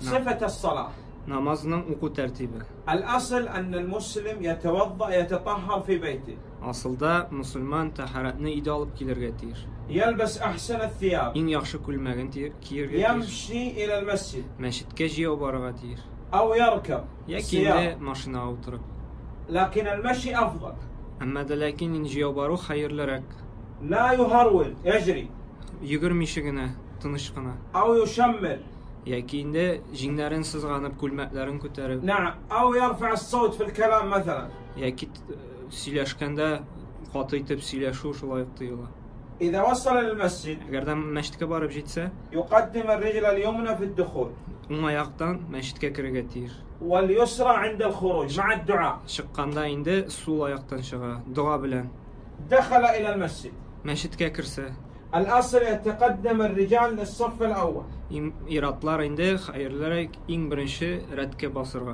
صفة الصلاة. Namazının oku tertibi. الأصل أن المسلم يتوضأ يتطهر في بيته. Asılda Müslüman taharatını ide alıp gelirge tiyir. يلبس أحسن الثياب. İn yaxşı külmegin kiyirge tiyir. يمشي إلى المسجد. Meşitke jiyo barıga tiyir. أو يركب Yakinde maşına oturup. لكن المشي أفضل. Amma da lakin in jiyo baru hayırlarak. لا يهرول يجري. Yugurmişigine, tınışkına. أو يشمر. Yakinde jinlerin sızganıp külmeklerin köterip. نعم. أو يرفع الصوت في الكلام مثلا. Yakit sileşkende katıytıp sileşu şulayıp tıyıla. إذا وصل للمسجد Eğerden meşitke barıp jitse, يقدم الرجل اليمنى في الدخول un ayaktan meşitke kirge tiyir. واليسرى عند الخروج مع الدعاء. Çıkkanda indi sol ayaktan çığa, dua bilen. دخل إلى المسجد. Meşitke kirse, الأصل يتقدم الرجال للصف الأول. iratlar indi hayırlarak in birinci redke basırga.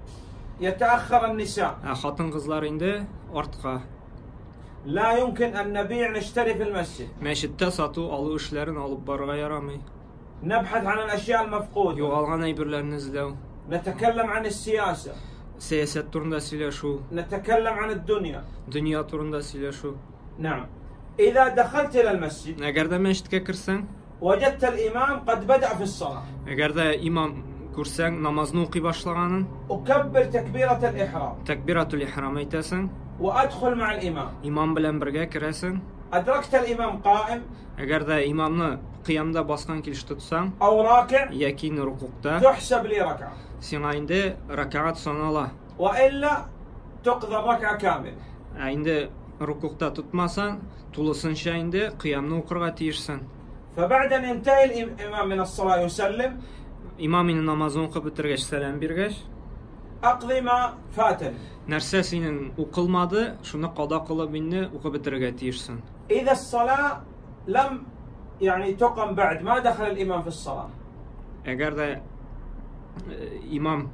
يتأخر النساء. Hatın kızlar indi ortqa. لا يمكن أن نبيع نشتري في المسجد. Meşitte satı alı işlerin alıp barıga yaramay. نبحث عن الأشياء المفقودة. Yoğalgan aybirlerini izlev. نتكلم عن السياسة. Siyaset turunda sileşu. نتكلم عن الدنيا. Dünya turunda sileşu. نعم. إذا دخلت إلى المسجد Eğer de meşitke kirsen, وجدت الإمام قد بدأ في الصلاة. eğer de imam kursen namazını oku başlaganın, أكبر تكبيرة الإحرام tekbiratul ihram eytesin, وأدخل مع الإمام. imam bilen birge kiresin. أدركت الإمام قائم Eğer de imamını kıyamda baskan kiliş tutsan, أو راكع yakin rukukta, تحسب لي ركعة. sana indi rakaat sonala. وإلا تقضى الركعة كاملة. Indi rukukta tutmasan, tulusun indi kıyamını okurga tiyirsin. فبعد أن ينتهي الإمام من الصلاة يسلم. İmamının namazını okup bitirgeç, selam birgeç. أقضي ما فاتني. Nerse senin okulmadı, şunu qada kılıp indi okup bitirge tiyirsin. إذا الصلاة لم يعني تقم بعد ما دخل الإمام في الصلاة. Eğer de imam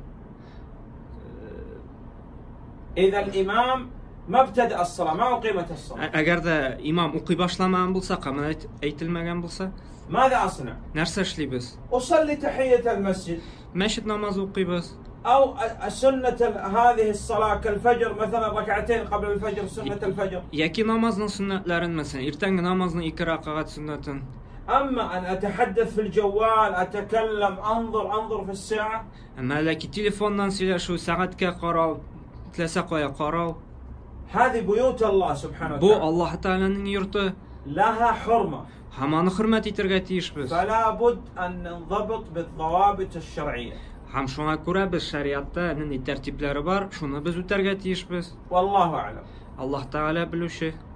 إذا الإمام ما ابتدأ الصلاة ما أقيمت الصلاة. eğer de imam okuy başlamagan bulsa, qaman eytilmegen bulsa, ماذا أصنع؟ nerse işleybiz? أصلي تحية المسجد Meşit namazı okuybiz. أو سنة هذه الصلاة كالفجر مثلا ركعتين قبل الفجر سنة الفجر. Yaki namazının sünnetlerin mesela, irtengi namazının 2 rakaat sünnetin. أما أن أتحدث في الجوال أتكلم أنظر في الساعة. Ama laki telefondan sileşu, saatka qarav, tlasa qoya qarav. هذه بيوت الله سبحانه Bu وتعالى Allah Teala'nın yurtu. لها حرمة. Hamanı hürmet etirge tiyişbiz. فلا بد أن ننضبط بالضوابط الشرعية. Ham şuna göre biz şeriatta ne tertipleri var, şunu biz üterge tiyişbiz. والله أعلم. Allah Teala biluşi.